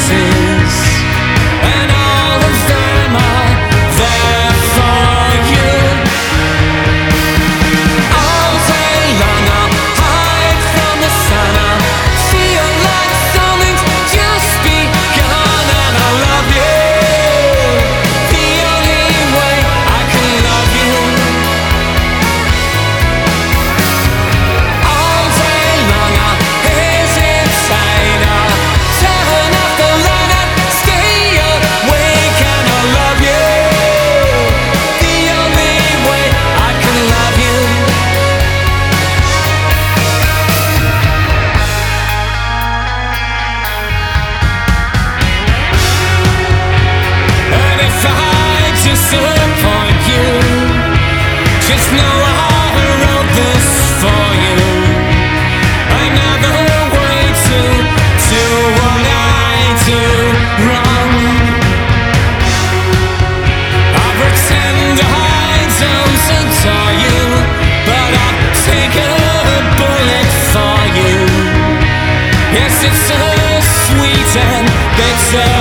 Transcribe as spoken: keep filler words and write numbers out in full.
faces, and all of them are there for you. All day long I'll hide from the sun, I'll feel like something's just begun, and I love you the only way I can love you. All day long I'll hesitate, I'll turn off the light and stay awake, and I love you the only way I can love you. And if I disappoint you, just know I wrote this for you. Another way to do what I do wrong. I pretend I don't adore you, but I've taken a bullet for you. Yes, it's a sweet and bitter